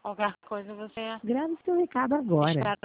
Qualquer coisa você Grave seu recado agora. espera